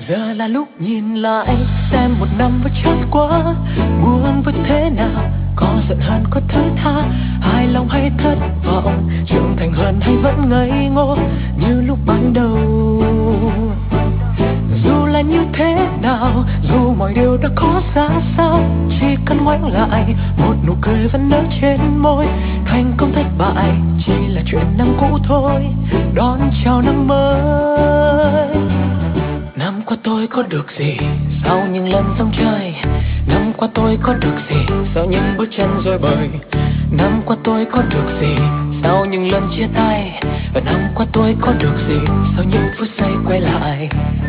Giờ là lúc nhìn lại xem một năm vừa trôi qua, buồn với thế nào, có giận hờn có thứ tha, hài lòng hay thất vọng, trưởng thành hơn hay vẫn ngây ngô như lúc ban đầu. Dù là như thế nào, dù mọi điều đã khó ra sao, chỉ cần ngoảnh lại một nụ cười vẫn nở trên môi. Thành công thất bại chỉ là chuyện năm cũ thôi, đón chào năm mới. Năm qua tôi có được gì sau những lần sóng chơi, năm qua tôi có được gì sau những bước chân rối bời, năm qua tôi có được gì sau những lần chia tay, và năm qua tôi có được gì sau những phút giây quay lại.